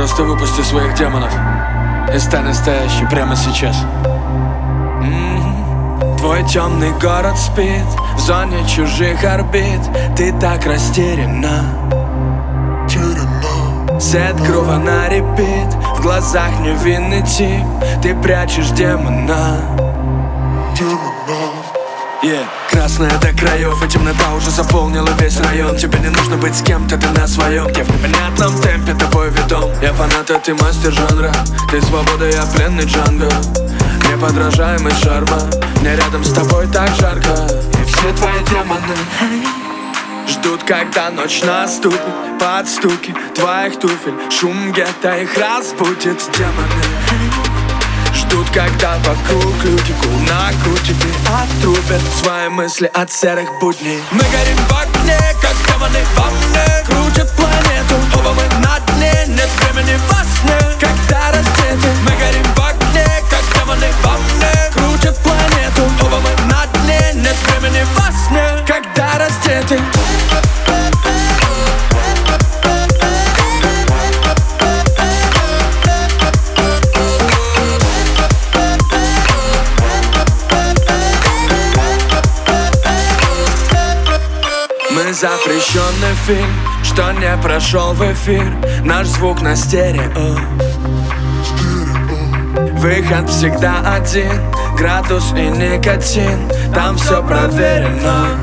Просто выпусти своих демонов и стань настоящий прямо сейчас. Твой темный город спит в зоне чужих орбит. Ты так растеряна. Сет грува на репит. В глазах невинный тип. Ты прячешь демона. Красная до краев, и темнота уже заполнила весь район. Тебе не нужно быть с кем-то, ты на своем. Я в непонятном темпе тобой ведом. Я фанат, а ты мастер жанра. Ты свобода, я пленный Джанго. Неподражаемый шарма. Мне рядом с тобой так жарко. И все твои демоны ждут, когда ночь наступит. Под стуки твоих туфель шум гетто их разбудит. Демоны ждут, когда вокруг люди накрутят и отрубят свои мысли от серых будней. Мы горим в огне, как демоны во мне. Крутят планету, оба мы на дне. Нет времени во сне, когда раздеты. Мы горим в огне, как демоны во мне. Крутят планету, оба мы на дне. Нет времени во сне, когда раздеты. Запрещенный фильм, что не прошел в эфир. Наш звук на стерео. Выход всегда один. Градус и никотин. Там все проверено.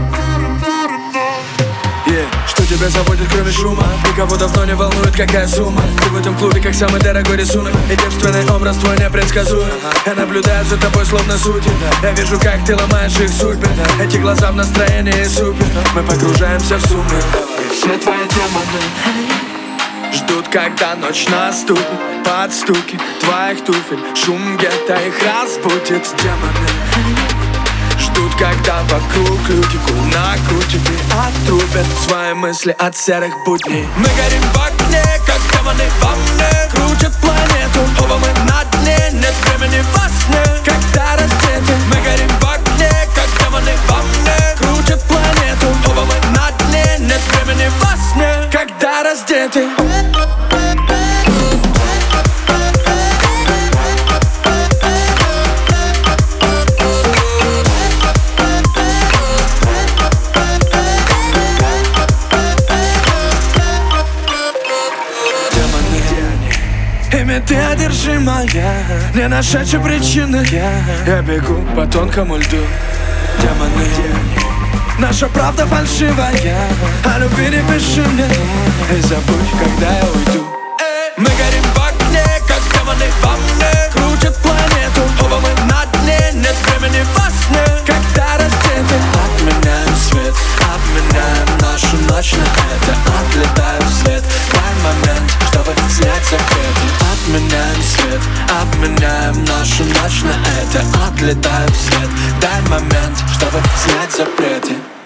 Что тебя заводит, кроме шума? Никого давно не волнует, какая сумма. Ты в этом клубе, как самый дорогой рисунок. И девственный образ твой непредсказуем. Я наблюдаю за тобой, словно судьи. Я вижу, как ты ломаешь их судьбы. Эти глаза в настроении супер. Мы погружаемся в сумрак. И все твои демоны ждут, когда ночь наступит. Под стуки твоих туфель шум гетто их разбудит. Демоны ждут, когда вокруг люди накрутят и отрубят свои мысли от серых будней. Мы горим в огне, как демоны во мне. Крутят планету, оба мы на дне. Нет времени во сне, когда раздеты. Мы горим в огне, как демоны во мне. Крутят планету, оба мы на дне. Нет времени во сне, когда раздеты. Ими ты одержимая, не нашедшая причины. Я бегу по тонкому льду. Демоны, наша правда фальшивая. О любви не пиши мне и забудь, когда я уйду. Мы горим в огне, как демоны во мне. Крутят планету, оба мы на дне. Нет времени во сне, когда раздеты. Отменяем свет, обменяем нашу ночь на это. Отлетаем вслед, дай момент, чтобы снять закрыты. Отменяем свет, обменяем нашу ночь на это. Отлетаем вслед, дай момент, чтобы снять запреты.